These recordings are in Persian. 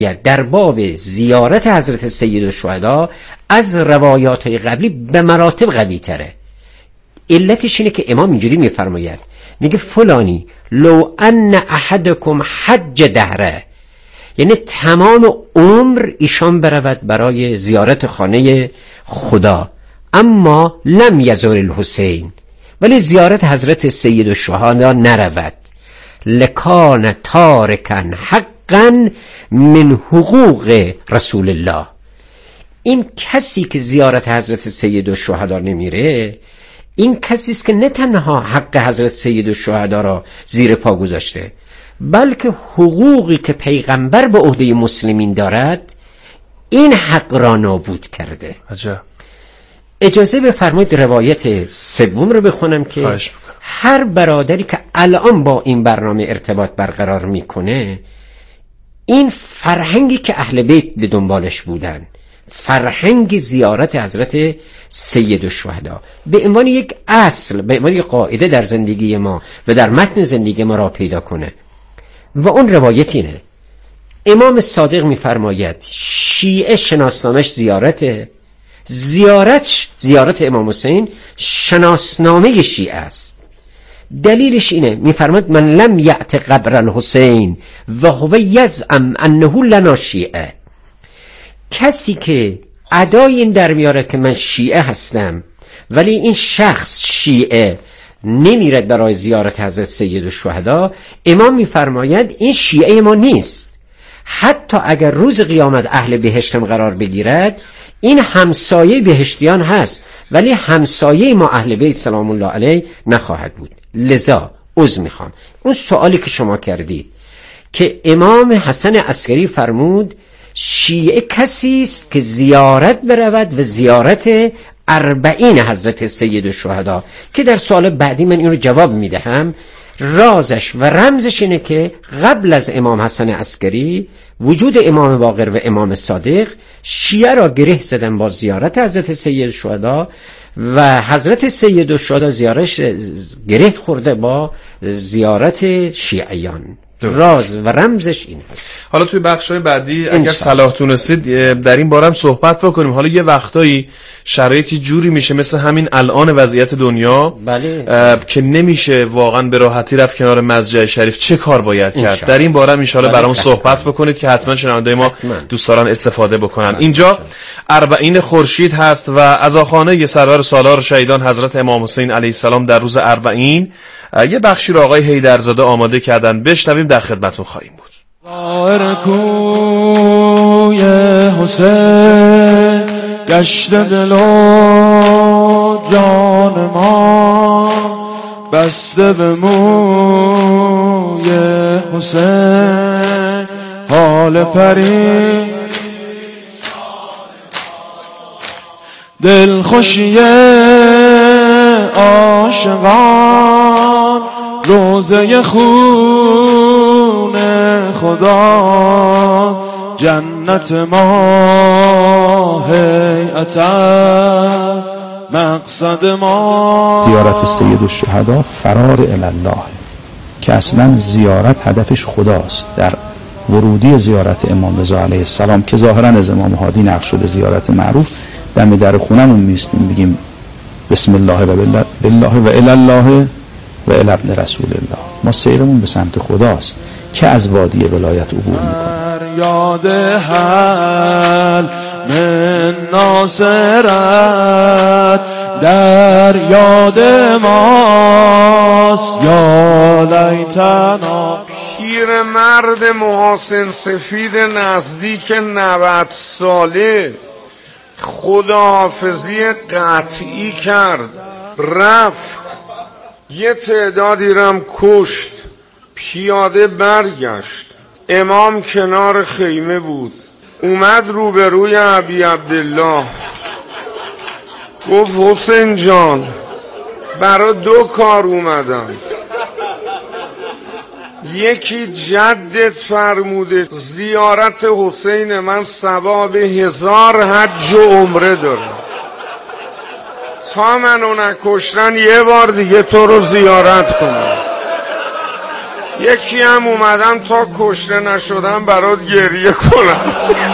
در باب زیارت حضرت سید الشهدا از روایات قبلی به مراتب قوی تره. علتش اینه که امام اینجوری میفرماید، میگه فلانی لو ان احدکم حج دهره، یعنی تمام عمر ایشان برود برای زیارت خانه خدا، اما لم یزور الحسین، ولی زیارت حضرت سید الشهدا نرود، لکان تارکن حقا من حقوق رسول الله. این کسی که زیارت حضرت سید الشهدا نمیره، این کسی است که نه تنها حق حضرت سید الشهدا را زیر پا گذاشته، بلکه حقوقی که پیغمبر به عهده مسلمین دارد این حق را نابود کرده. عجب. اجازه بفرمایید روایت سوم رو بخونم که هر برادری که الان با این برنامه ارتباط برقرار میکنه، این فرهنگی که اهل بیت به دنبالش بودن، فرهنگ زیارت حضرت سید الشهدا به عنوان یک اصل، به عنوان یک قاعده در زندگی ما و در متن زندگی ما را پیدا کنه. و اون روایت اینه، امام صادق میفرماید شیعه شناسنامش زیارت امام حسین شناسنامه شیعه است. دلیلش اینه، میفرماید من لم یأت قبر الحسین و هو یزعم انه لنا شیعه، کسی که ادای این در میاره که من شیعه هستم ولی این شخص شیعه نمیرد برای زیارت حضرت سید الشهدا، امام میفرماید این شیعه ما نیست. حتی اگر روز قیامت اهل بهشتم قرار بگیرد، این همسایه بهشتیان هست ولی همسایه ما اهل بیت سلام الله علیه نخواهد بود. لذا عذر میخوام، اون سوالی که شما کردید که امام حسن عسکری فرمود شیعه کسی است که زیارت برود و زیارت 40 حضرت سید الشهدا، که در سوال بعدی من این رو جواب میدهم. رازش و رمزش اینه که قبل از امام حسن عسکری وجود امام باقر و امام صادق شیعه را گره زدن با زیارت حضرت سید الشهدا و حضرت سید الشهدا زیارش گره خورده با زیارت شیعیان. راز و رمزش این هست. حالا توی بخش‌های بعدی اگر صلاح تونستید در این باره هم صحبت بکنیم. حالا یه وقتایی شرایطی جوری میشه مثل همین الان وضعیت دنیا، بله. که نمیشه واقعا به راحتی رفت کنار مسجد شریف. چه کار باید کرد؟ در این باره ان شاءالله برامون صحبت بکنید که حتما شنونده‌های ما دوست دارن استفاده بکنن. اینجا 40 خورشید هست و عزاخانه سرور سالار شهیدان حضرت امام حسین علیه السلام در روز 40 یه بخشی رو آقای حیدرزاده آماده کردن، بشنویم، در خدمتتون خواهیم بود. ظاهر کوی حسین گشت دل و جان ما، بسته به موی حسین حال پری دل خوشی عاشقان، روزه خون خدا، جنت ما هیئت مقصد ما. زیارت سید الشهدا فرار الی الله که اصلا زیارت هدفش خداست. در ورودی زیارت امام رضا علیه السلام که ظاهرا از امام هادی نقل شده، زیارت معروف، دم در خونمون میستیم بگیم بسم الله و بالله و الی الله و الی ابن رسول الله. ما سیرمون به سمت خداست که از وادی ولایت عبور میکنه. یاد حل من ناصرت در یاد ماست، یا لیتنا. پیر مرد محاسن سفید نزدیک 90 ساله خداحافظی قطعی کرد، رفت، یه تعدادی رم کشت، پیاده برگشت. امام کنار خیمه بود، اومد روبروی ابی عبدالله، گفت حسین جان برای 2 کار اومدم، یکی جدت فرموده زیارت حسین من ثواب 1000 حج و عمره داره، تا منو نکشتن 1 بار دیگه تو رو زیارت کنم. یکی هم اومدم تا کشته نشدم برات گریه کنم.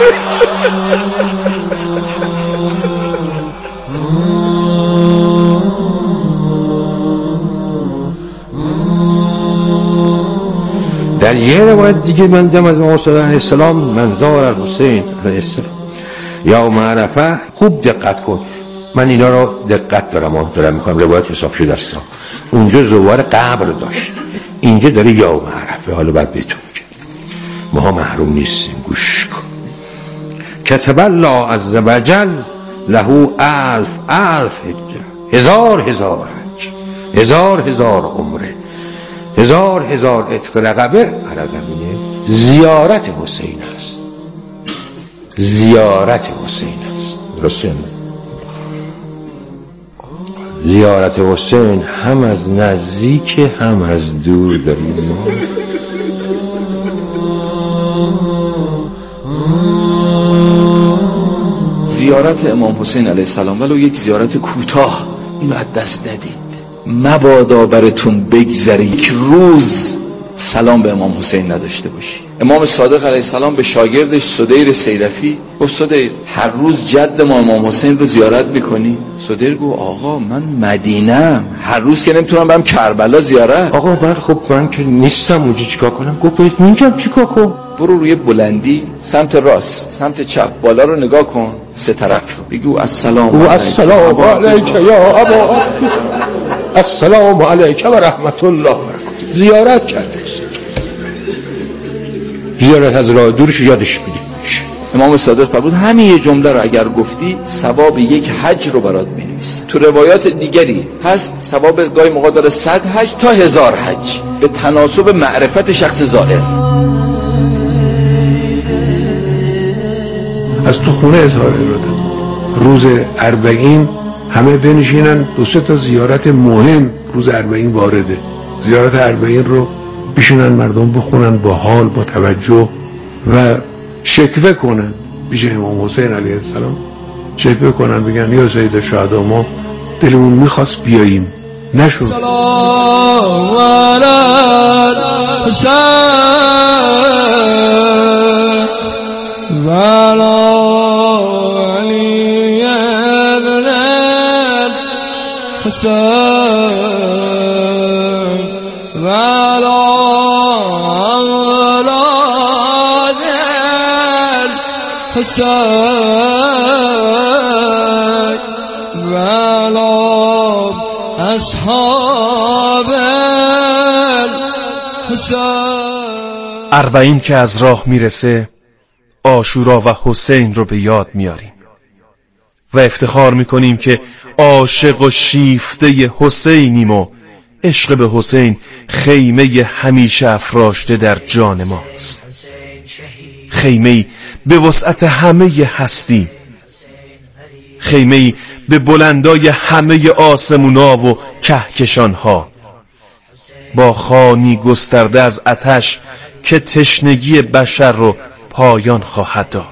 در یه روایت دیگه من دیدم از امام صادق علیه السلام منظار الحسین علیه السلام یا معرفه. خوب دقت کن، من اینا رو دقت دارم میخوام روایت حساب شده است. اونجا زوار قبر داشت، اینجا داره یا معرفه. حالا بعد بهتون میگم، ما محروم نیستیم، گوش کن. کتب الله عز وجل له 1000 حجه، 1000 حج، 1000 عمره، 1000 عتق رقبه علی زمینه. زیارت حسین است، زیارت حسین است. درسته؟ زیارت حسین هم از نزدیک هم از دور داریم. زیارت امام حسین علیه السلام ولو یک زیارت کوتاه، اینو از دست ندید. مبادا براتون بگذره یک روز سلام به امام حسین نداشته باشی. امام صادق علیه السلام به شاگردش سدیر سیرفی گفت سدیر هر روز جد ما امام حسین رو زیارت میکنی؟ سدیر گفت آقا من مدینم، هر روز که نمیتونم برم کربلا زیارت. آقا من که نیستم اونجا، چیکار کنم؟ گفت بهت میگم چیکار کن. برو روی بلندی سمت راست سمت چپ بالا رو نگاه کن، 3 طرف رو بگو السلام علیک یا ابا، السلام علیک و رحمت الله. زیارت کرده، زیارت از راه دورش یادش میدیم. امام صادق فرمود همین یه جمله رو اگر گفتی ثواب یک حج رو برات می‌نویسه. تو روایات دیگری هست ثواب گاهی موقع داره 100 حج تا 1000 حج به تناسب معرفت شخص زائر. از تو خونه اظهار اراده روز 40 همه بنشینن، 2-3 تا زیارت مهم روز 40 وارده. زیارت 40 رو بشینن مردم بخونن با حال، با توجه و شکوه کنن پیش امام حسین علیه السلام. شکوه کنن بگن یا سید الشهدا ما دلمون میخواست بیاییم نشد. سلام علی حسین و علی ابن حسین و حسین و اصحاب حسین. 40 که از راه میرسه عاشورا و حسین رو به یاد میاریم و افتخار میکنیم که عاشق و شیفته حسینیم و عشق به حسین خیمه همیشه افراشته در جان ماست. خیمه‌ای به وسعت همه هستی، خیمه‌ای به بلندای همه آسمونا و کهکشانها، با خوانی گسترده از آتش که تشنگی بشر رو پایان خواهد داد.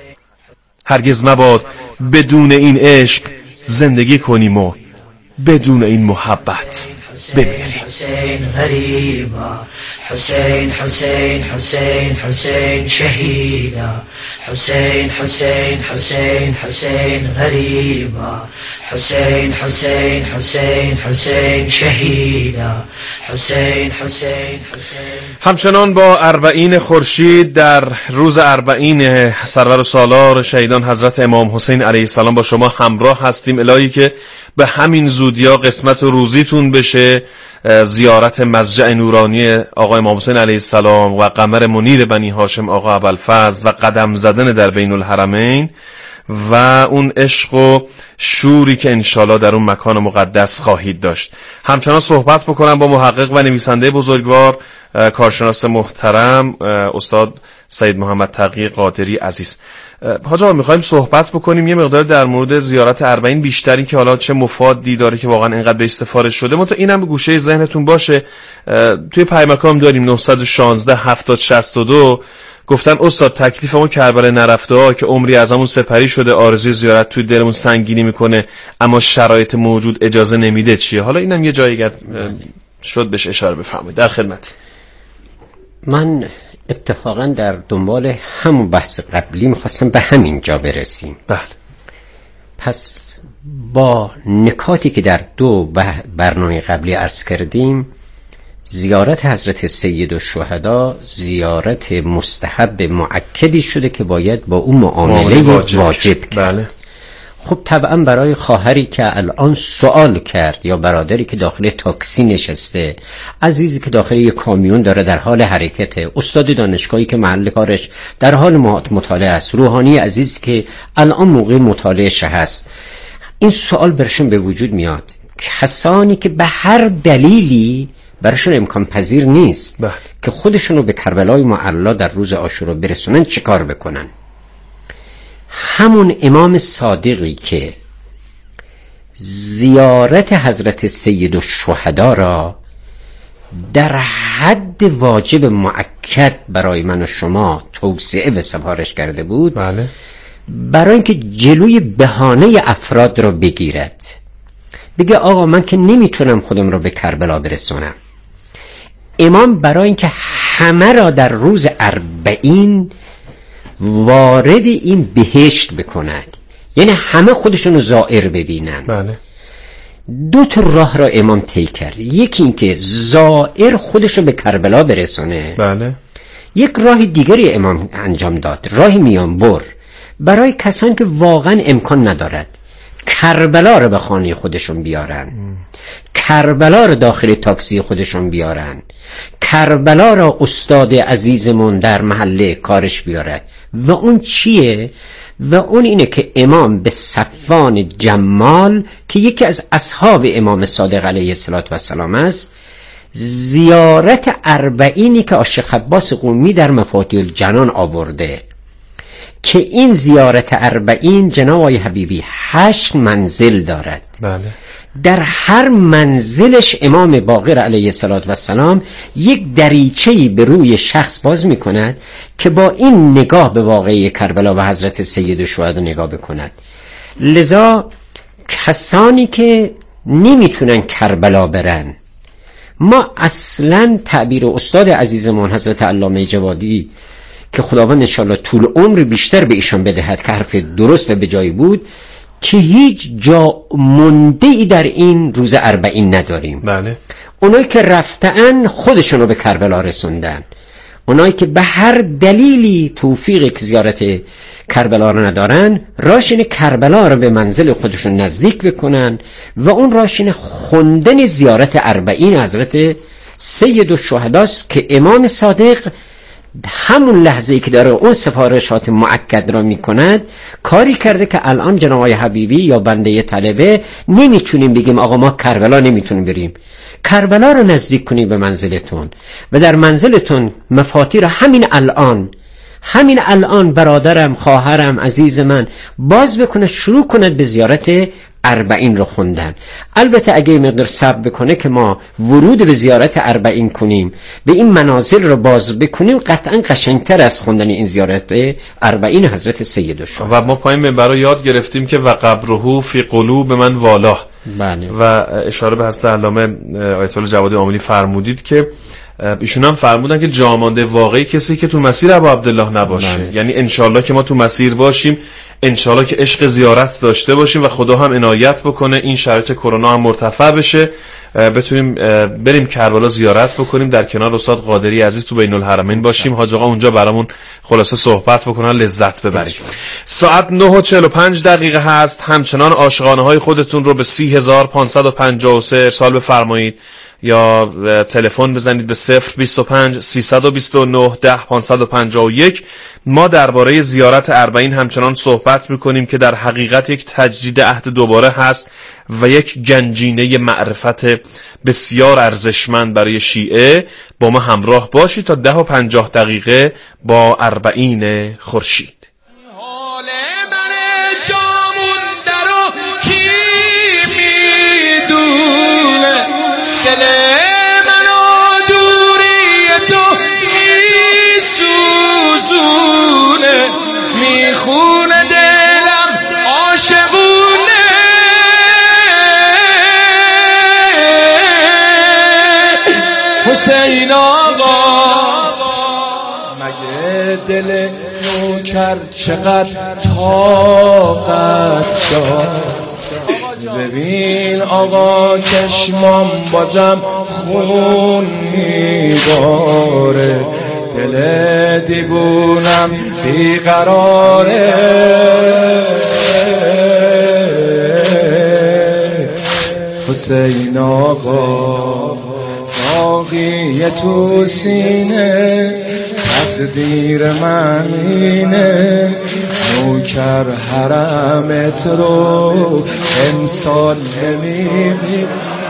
هرگز مباد بدون این عشق زندگی کنیم و بدون این محبت بمیریم. حسین غریبا، حسین حسین حسین حسین شهیدا، حسین حسین حسین حسین غریبا، حسین حسین حسین حسین شهیدا، حسین حسین حسین. همچنان با 40 خورشید در روز 40 سرور و سالار شهیدان حضرت امام حسین علیه السلام با شما همراه هستیم. الهی که به همین زودیا قسمت و روزیتون بشه زیارت مضجع نورانی آقا امام حسین علیه السلام و قمر منیر بنی هاشم آقا ابوالفضل و قدم زدن در بین الحرمین و اون عشق و شوری که انشالله در اون مکان مقدس خواهید داشت. همچنان صحبت بکنم با محقق و نویسنده بزرگوار کارشناس محترم استاد سید محمد تقی قادری عزیز. حاج آقا میخوایم صحبت بکنیم یه مقدار در مورد زیارت 40 بیشتر، این که حالا چه مفادی داره که واقعا اینقدر بهش سفارش شده. منتها اینم به گوشه ذهنتون باشه توی پیامکام داریم 916 70 62 گفتن استاد تکلیف ما کربلا نرفته ها که عمری از همون سپری شده، آرزوی زیارت توی دلمون سنگینی میکنه اما شرایط موجود اجازه نمیده چیه؟ حالا اینم یه جایی شد بهش اشاره بفرمایید. در خدمت. من اتفاقا در دنبال همون بحث قبلی میخواستم به همین جا برسیم. بله. پس با نکاتی که در دو برنامه قبلی عرض کردیم، زیارت حضرت سید الشهدا زیارت مستحب مؤکدی شده که باید با اون معامله واجب کرد. بله. خب طبعا برای خواهری که الان سوال کرد یا برادری که داخل تاکسی نشسته، عزیزی که داخل یک کامیون داره در حال حرکته، استاد دانشگاهی که محل کارش در حال مطالعه است، روحانی عزیزی که الان موقع مطالعهش هست، این سوال برشون به وجود میاد. کسانی که به هر دلیلی برشون امکان پذیر نیست که خودشونو به کربلای معلا در روز عاشورا برسونن، چه کار بکنن؟ همون امام صادقی که زیارت حضرت سید الشهدا را در حد واجب مؤکد برای من و شما توصیه و سفارش کرده بود، بله، برای اینکه جلوی بهانه افراد را بگیرد، بگه آقا من که نمیتونم خودم را به کربلا برسونم، امام برای اینکه همه را در روز 40 وارد این بهشت بکند، یعنی همه خودشونو زائر ببینن، بله، دو تا راه را امام طی کرد. یکی این که زائر خودشو به کربلا برسونه، بله. یک راه دیگری امام انجام داد، راه میان بر، برای کسانی که واقعا امکان ندارد کربلا رو به خانه خودشون بیارن، کربلا رو داخل تاکسی خودشون بیارن، کربلا را استاد عزیزمون در محله کارش بیارد. و اون چیه؟ و اون اینه که امام به صفوان جمال که یکی از اصحاب امام صادق علیه السلام است، زیارت 40 که عاشق عباس قمی در مفاتیح الجنان آورده، که این زیارت 40 جناب آقای حبیبی 8 منزل دارد. بله. در هر منزلش امام باقر علیه السلام یک دریچه‌ای به روی شخص باز می‌کند که با این نگاه به واقعه کربلا و حضرت سید الشهدا نگاه بکند. لذا کسانی که نمیتونن کربلا برن، ما اصلا تعبیر استاد عزیزمون حضرت علامه جوادی که خداوند انشاءالله طول عمر بیشتر به ایشان بدهد که حرف درست و به جایی بود، که هیچ جا منده‌ای در این روز 40 نداریم. بله. اونایی که رفتن خودشونو به کربلا رسوندن، اونایی که به هر دلیلی توفیق که زیارت کربلا رو ندارن، راشین کربلا رو به منزل خودشون نزدیک بکنن و اون راشین خوندن زیارت 40 حضرت سید الشهداست که امام صادق همون لحظه‌ای که داره اون سفارشات مؤکد را میکند، کاری کرده که الان جناب آقای حبیبی یا بنده طلبه نمیتونیم بگیم آقا ما کربلا نمیتونیم بریم. کربلا رو نزدیک کنید به منزلتون و در منزلتون مفاتیح همین الان برادرم، خواهرم، عزیز من باز بکنه، شروع کند به زیارت 40 رو خوندن. البته اگه مقدار صبر بکنه که ما ورود به زیارت 40 کنیم و این منازل رو باز بکنیم، قطعا قشنگتر از خوندن این زیارت 40 حضرت سید الشهدا. و ما پایین منبر رو یاد گرفتیم که و قبره فی قلوب من والاه. بله. و اشاره به حضرت علامه آیت الله جوادی عاملی فرمودید که ایشون هم فرمودن که جامانده واقعی کسی که تو مسیر ابو عبدالله نباشه. بله. یعنی انشالله که ما تو مسیر باشیم، انشالله که عشق زیارت داشته باشیم و خدا هم عنایت بکنه این شرایط کرونا هم مرتفع بشه، بتونیم بریم کربلا زیارت بکنیم، در کنار استاد قادری عزیز تو بین الحرمین باشیم، حاج آقا اونجا برامون خلاصه صحبت بکنن، لذت ببریم. ساعت 9:45 هست. همچنان عاشقانه های خودتون رو به 30553 ارسال بفرمایید یا تلفن بزنید به 025 329 10551. ما درباره زیارت 40 همچنان صحبت میکنیم که در حقیقت یک تجدید عهد دوباره هست و یک گنجینه معرفت بسیار ارزشمند برای شیعه. با ما همراه باشید تا 10:50 با 40 خورشید. میخونه دلم عاشقونه، حسین آقا چقدر طاقت داد. ببین آقا چشمام بازم خون میباره، دل دیوونم بیقراره. حسین آقا باقی تو سینه، تقدیر من اینه، نوکر حرمت رو امسال نمیبینم.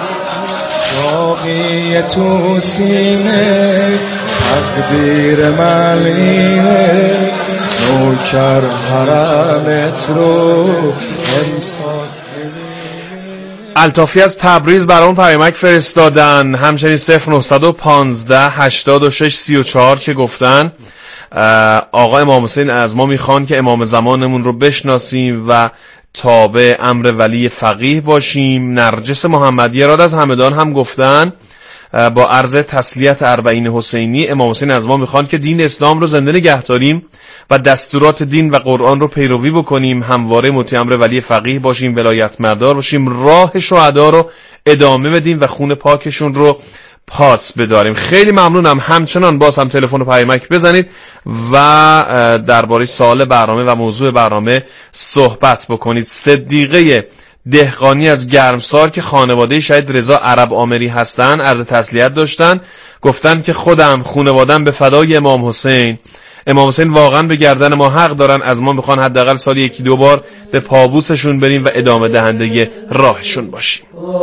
باقی تو سینه، تقدیر من اینه، نوکر حرمت رو امسال. الطافی از تبریز برامون پیامک فرستادن، همچنین 0915 86 34 که گفتن آقا امام حسین از ما میخوان که امام زمانمون رو بشناسیم و تابع امر ولی فقیه باشیم. نرجس محمدی راد از همدان هم گفتن با عرض تسلیت اربعین حسینی، امام حسین از ما میخوان که دین اسلام رو زنده نگه داریم و دستورات دین و قرآن رو پیروی بکنیم، همواره مطیع امر ولی فقیه باشیم، ولایت مدار باشیم، راه شهدا رو ادامه بدیم و خون پاکشون رو پاس بداریم. خیلی ممنونم. همچنان باز هم تلفن و پیامک بزنید و درباره سوال برنامه و موضوع برنامه صحبت بکنید. صدیقه دهقانی از گرمسار که خانواده شهید رضا عرب آمری هستن عرض تسلیت داشتن، گفتن که خودم خانواده‌ام به فدای امام حسین. امام حسین واقعا به گردن ما حق دارن، از ما میخوان حداقل سال 1-2 بار به پابوسشون بریم و ادامه دهنده راهشون باشیم.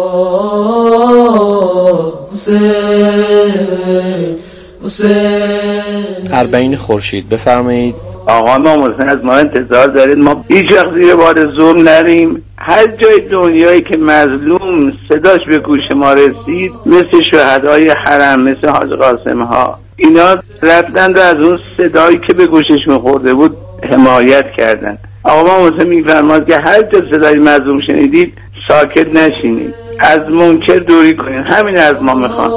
اربعین خورشید بفرمایید. آقا امام حسین از ما انتظار دارید ما هیچ وقت زیر بار ظلم نریم. هر جای دنیایی که مظلوم صداش به گوش ما رسید، مثل شهدای حرم، مثل حاج قاسم ها، اینا رفتند و از اون صدایی که به گوششون خورده بود حمایت کردن. آقا امام حسین میفرماد که هر جا صدای مظلوم شنیدید ساکت نشینید، از منکر دوری کنید. همین از ما میخوان.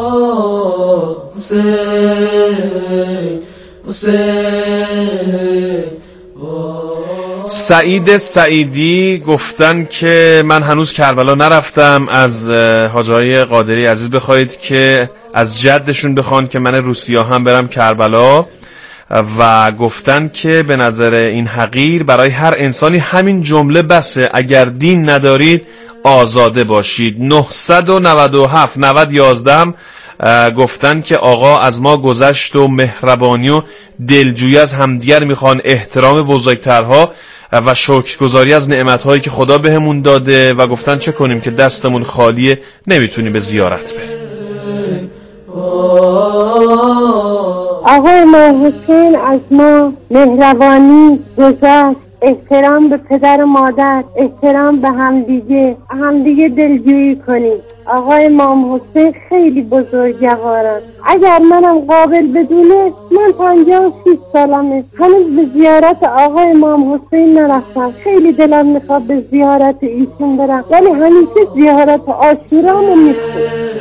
سعید سعیدی گفتن که من هنوز کربلا نرفتم، از حاجی قادری عزیز بخواید که از جدشون بخوان که من روسیا هم برم کربلا، و گفتن که به نظر این حقیر برای هر انسانی همین جمله بسه، اگر دین ندارید آزاده باشید. 997 9011 گفتن که آقا از ما گذشت و مهربانی و دلجویی از همدیگر میخوان، احترام بزرگترها و شکرگزاری از نعمتهایی که خدا بهمون داده، و گفتن چه کنیم که دستمون خالیه نمیتونیم به زیارت بریم. آقا امام حسین از ما مهربانی گذشت، احترام به پدر و مادر، احترام به همدیگه دلجویی کنید. آقا امام حسین خیلی بزرگوارن. اگر منم قابل بدونه، من 56 سالمه، هنوز به زیارت آقا امام حسین نرفتم. خیلی دلم میخواد به زیارت ایشون برم، ولی همیشه زیارت عاشورامو میخوام.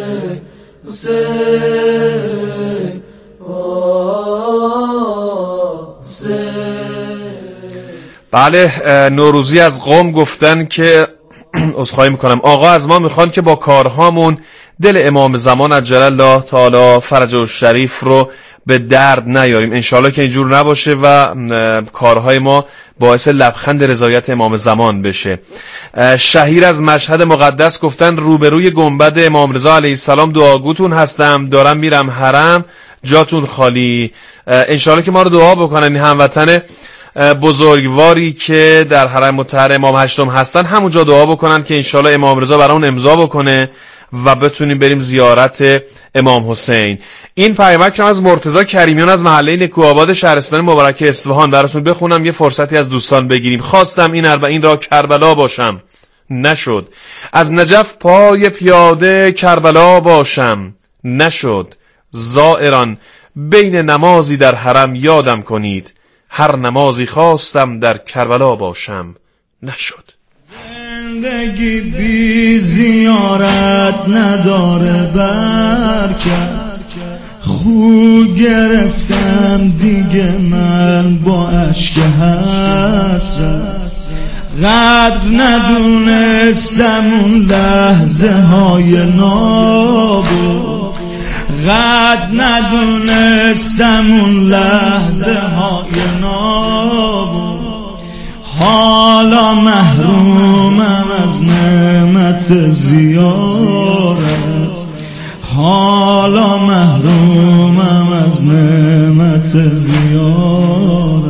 بله، نوروزی از قم گفتن که عذرخواهی میکنم، آقا از ما میخوان که با کارهامون دل امام زمان عجل الله تعالی فرجه الشریف رو به درد نیاریم. انشالله که اینجور نباشه و کارهای ما باعث لبخند رضایت امام زمان بشه. شهیر از مشهد مقدس گفتن روبروی گنبد امام رضا علیه السلام دعاگوتون هستم، دارم میرم حرم، جاتون خالی. انشالله که ما رو دعا بکنن. هموطن بزرگواری که در حرم مطهر امام هشتم هستن همونجا دعا بکنن که انشالله امام رضا برامون امضا بکنه و بتونیم بریم زیارت امام حسین. این پیامک از مرتضی کریمیان از محله نکوآباد شهرستان مبارک اصفهان براتون بخونم، یه فرصتی از دوستان بگیریم. خواستم این اربعین را کربلا باشم، نشد. از نجف پای پیاده کربلا باشم، نشد. زائران بین نمازی در حرم یادم کنید، هر نمازی خواستم در کربلا باشم، نشد. زندگی بی زیارت نداره برکت، خو گرفتم دیگه من با اشک حسرت، قدر ندونستم اون لحظه های نابود، قدر ندونستم اون لحظه های نابود. حالا محرومم از نعمت زیارت، حالا محرومم از نعمت زیارت.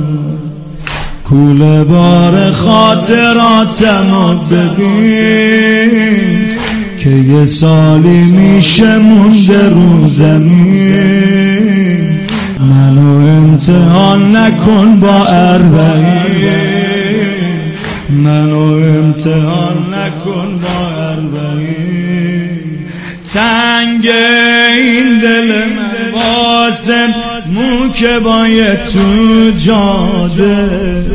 کوله بار خاطراتمو ببین که یه سالی میشه مونده رو زمین. منو امتحان نکن با 40، منو امتحان نکن با 40. تنگ این دل من واسم مو که باید تو جاده،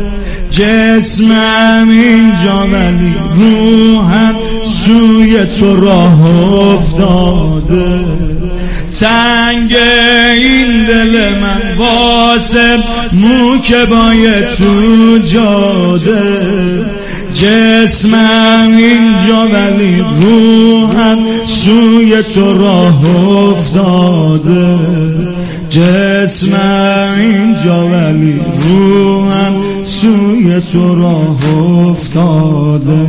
جسمم اینجا ولی روحم سوی تو راه افتاده. تنگ این دل من واسم مو که باید تو جاده، جسمم اینجا ولی روحم سوی تو راه افتاده. جسمم اینجا ولی روحم سوی تو راه افتاده.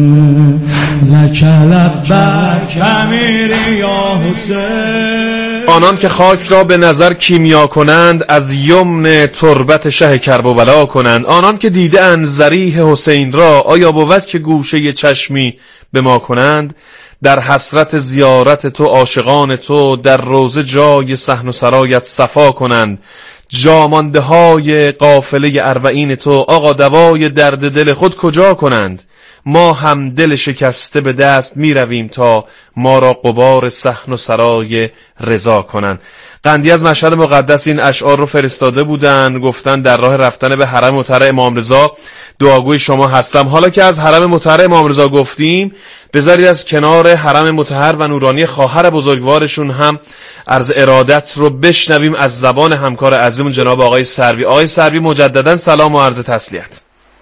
لک لبک امیری یا حسین. آنان که خاک را به نظر کیمیا کنند، از یمن تربت شه کرب و بلا کنند. آنان که دیده اند ضریح حسین را، آیا بود که گوشه چشمی به ما کنند؟ در حسرت زیارت تو عاشقان تو، در روضه جای صحن و سرایت صفا کنند. جامانده های قافله اربعین تو، آقا دوای درد دل خود کجا کنند؟ ما هم دل شکسته به دست می رویم تا ما را غبار صحن و سرای رضا کنند. قندی از مشهد مقدس این اشعار رو فرستاده بودن، گفتن در راه رفتن به حرم مطهر امام رضا دعاگوی شما هستم. حالا که از حرم مطهر امام رضا گفتیم، بذارید از کنار حرم مطهر و نورانی خواهر بزرگوارشون هم عرض ارادت رو بشنویم از زبان همکار عزیزمون جناب آقای سروی. آقای سروی مجددا سلام و عرض تسلیت.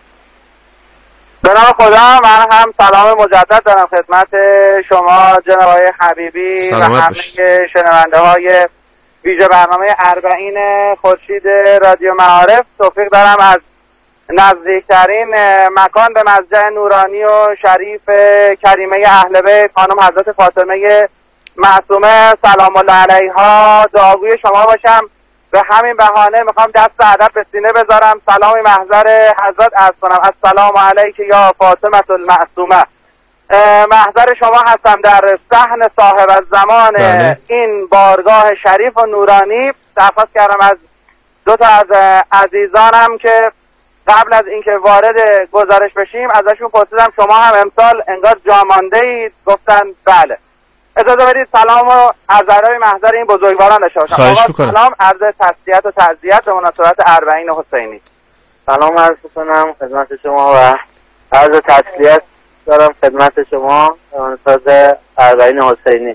به نام خدا، من هم سلام مجدد دارم خدمت شما جناب آقای حبیبی و همه شنونده های ویژه برنامه 40 خورشید رادیو معارف. توفیق دارم از نزدیکترین مکان به مسجد نورانی و شریف کریمه اهل بیت خانم حضرت فاطمه معصومه سلام الله علیها دعاگوی شما باشم. به همین بهانه میخوام دست ادب به سینه بذارم، سلامی محضر حضرت عرض کنم. السلام علیک یا فاطمه المعصومه. محضر شما هستم در صحن صاحب الزمان این بارگاه شریف و نورانی. درخواست کردم از دو تا از عزیزانم که قبل از اینکه وارد گزارش بشیم ازشون پرسیدم شما هم امسال انگار جامانده اید؟ گفتن بله. اجازه بدید سلام و عرضای محضر این بزرگواران داشته باشم. آقا سلام، عرض تسلیت و تعزیت به مناسبت 40 حسینی. سلام عرض کنم خدمت شما و عرض تسلیت دارم خدمت شما به مناسبت 40 حسینی.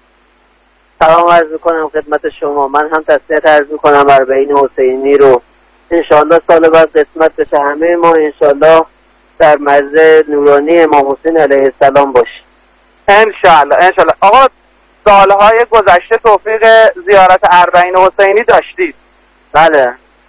سلام عرض کنم خدمت شما. من هم تسلیت عرض کنم 40 حسینی رو. انشاءالله سال بعد قسمت بشه همه ما انشاءالله در مسجد نورانی امام حسین علیه السلام باشیم. انشاءالله. آقا سالهای گذشته توفیق زیارت 40 حسینی داشتید؟ بله.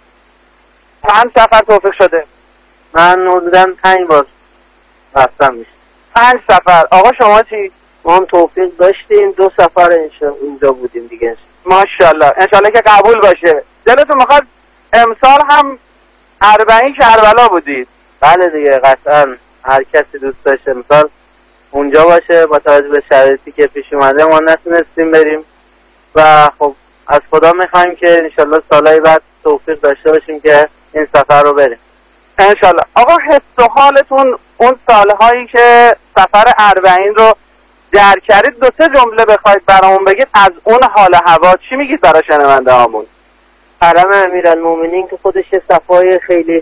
چند سفر توفیق شده؟ من حدوداً 5 بار رفتم میشه. 5 سفر. آقا شما چی؟ ما هم توفیق داشتیم 2 سفر اینجا بودیم دیگه. ماشاءالله. انشاءالله که قبول باشه. دلتون میخواد امسال هم 40 کربلا بودید؟ بله دیگه قطعاً هر کسی دوست داشته امسال اونجا باشه. با توجه به شرایطی که پیش اومده ما نتونستیم بریم و خب از خدا میخوایم که انشالله سالهای بعد توفیق داشته باشیم که این سفر رو بریم انشالله. آقا حس و حالتون اون سالهایی که سفر 40 رو در کردید 2-3 جمله بخواید برامون بگید از اون حال هوا چی میگید برای شنونده هامون؟ حرم امیرالمومنین که خودش صفای خیلی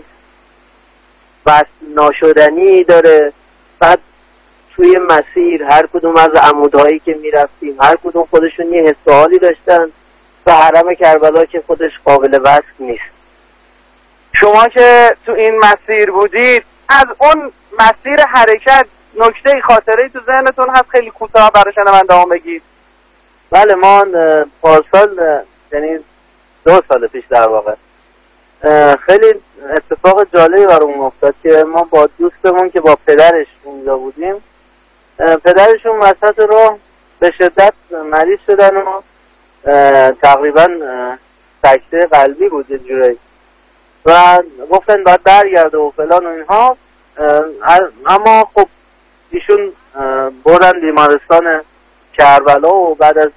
وصل ناشدنی داره. بعد توی مسیر هر کدوم از عمودهایی که میرفتیم هر کدوم خودشون یه حس و حالی داشتن. و حرم کربلا که خودش قابل وصف نیست. شما که تو این مسیر بودید، از اون مسیر حرکت نکته خاطره‌ای تو ذهنتون هست خیلی کوتاه برای شنونده‌ها بگید؟ بله، ما پارسال یعنی 2 سال پیش در واقع خیلی اتفاق جالبی برامون افتاد که ما با دوستمون که با پدرش اونجا بودیم، پدرشون وسط راه به شدت مریض شدن و تقریبا سکته قلبی بود یه جورایی و گفتن باید برگرده و فلان و اینها. اما خب ایشون بردن بیمارستان کربلا و بعد از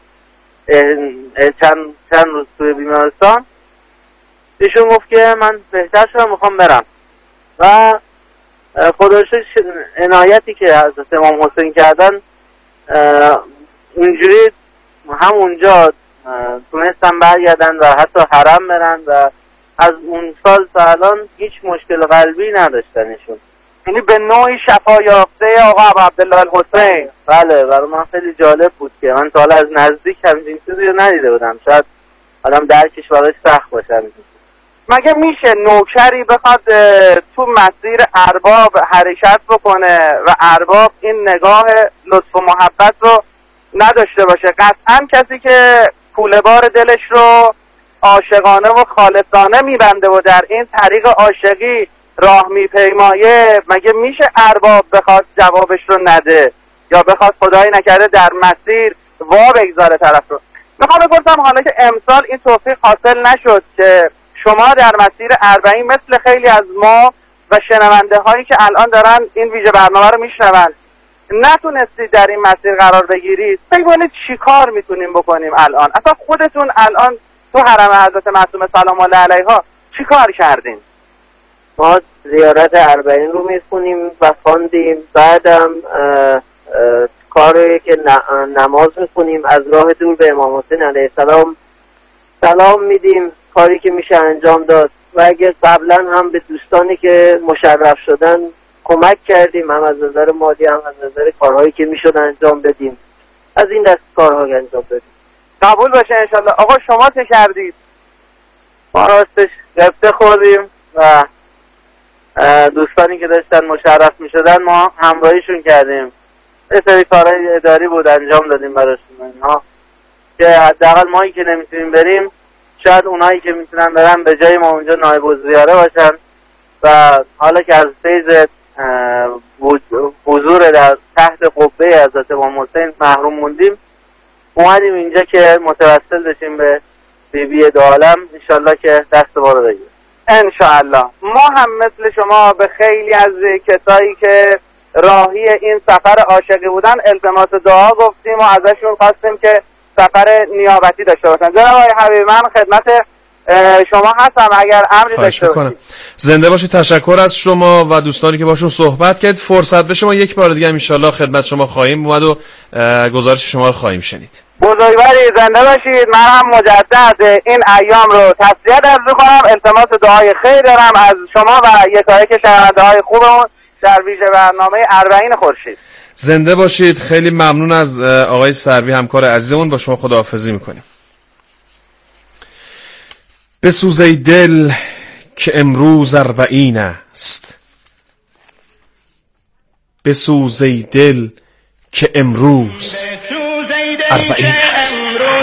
چند روز توی بیمارستان ایشون گفت که من بهتر شدم، میخوام برم. و خدایشکر عنایتی که حضرت امام حسین کردن اینجوری همونجا تونستن برگردن و حتی حرم برن و از اون سال تا الان هیچ مشکل قلبی نداشتنشون. یعنی به نوعی شفا یافته آقا عبدالله الحسین. بله، برای من خیلی جالب بود که من تا حالا از نزدیک همچین چیزی رو ندیده بودم. شاید آدم درکش براش سخت باشه. مگه میشه نوکری بخواد تو مسیر ارباب حرکت بکنه و ارباب این نگاه لطف و محبت رو نداشته باشه؟ قطعا کسی که کوله بار دلش رو عاشقانه و خالصانه میبنده و در این طریق عاشقی راه میپیمایه، مگه میشه ارباب بخواد جوابش رو نده یا بخواد خدایی نکرده در مسیر وا بگذاره طرف رو؟ میخوام بپرسم حالا که امسال این توفیق حاصل نشد که شما در مسیر اربعین مثل خیلی از ما و شنونده هایی که الان دارن این ویژه برنامه رو میشنون نتونستید در این مسیر قرار بگیرید، فکر کنید چی کار میتونیم بکنیم الان؟ اصلا خودتون الان تو حرم حضرت معصومه سلام الله علیها چی کار کردین؟ ما زیارت اربعین رو میخونیم و خواندیم، بعدم کاری که نماز میخونیم، از راه دور به امام حسین علیه السلام سلام میدیم، کاری که میشه انجام داد. و اگر قبلا هم به دوستانی که مشرف شدن کمک کردیم، هم از نظر مالی هم از نظر کارهایی که میشد انجام بدیم، از این دست کارها انجام بدیم. قبول باشه انشالله. آقا شما چه کردید؟ ما راستش گرفته خوردیم و دوستانی که داشتن مشرف میشدن ما همراهیشون کردیم. یه سری کارهای اداری بود انجام دادیم براشون اینها که حداقل مایی که نمیتونیم بریم شاید اونایی که میتونن برن به جای ما اونجا نایب الزیاره باشن. و حالا که از فیض حضور در تحت قبه حضرت امام حسین محروم موندیم، اومدیم اینجا که متوسل بشیم به بیبی دو عالم، انشالله که دست ما رو بگیریم. انشالله. ما هم مثل شما به خیلی از کسایی که راهی این سفر عاشقی بودن التماس دعا گفتیم و ازشون خواستیم که سفر نیابتی داشته باشن. جناب آقای حبیبی، من خدمت شما هستم اگر امری داشته باشید. زنده باشید. تشکر از شما و دوستانی که باشون صحبت کرد. فرصت بشه ما یک بار دیگه ان شاءالله خدمت شما خواهیم اومد و گزارش شما رو خواهیم شنید. بزرگواری زنده باشید. من هم مجدد این ایام رو تسلیت عرض می‌کنم، التماس دعای خیر دارم از شما و یکایک شنونده‌های خوبمون در ویژه برنامه اربعین خورشید. زنده باشید. خیلی ممنون از آقای سروی همکار عزیزمون. با شما خداحافظی میکنیم. بسوز ای دل که امروز اربعین است، بسوز ای دل که امروز اربعین است.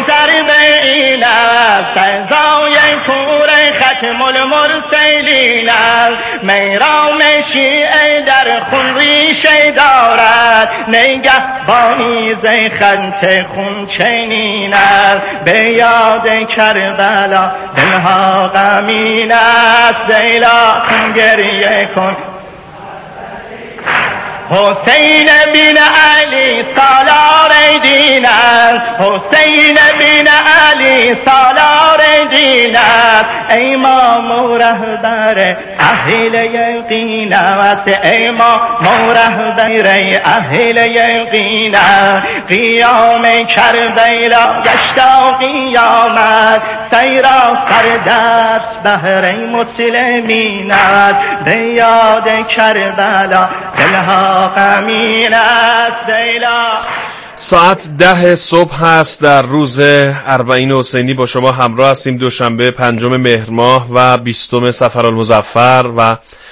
سزای کور ختم المرسلین است، میرام شیعه در خون ریشه دارد، نگهبانی ز خط خون چنین است، به یاد کربلا دلها غمین است، دیلا گریه کن حسین بن علی سالار دین است، حسین بن علی سالار دین است، امام و رهبر اهل یقین است، امام و رهبر اهل یقین است، قیام کربلا گشتا قیامت، سیرا سردست بهر مسلمین است، به یاد کربلا دلها غمین است. دیلا ساعت 10 صبح هست در روز اربعین حسینی. با شما همراه هستیم. دوشنبه 5 مهر ماه و 20 صفر المظفر و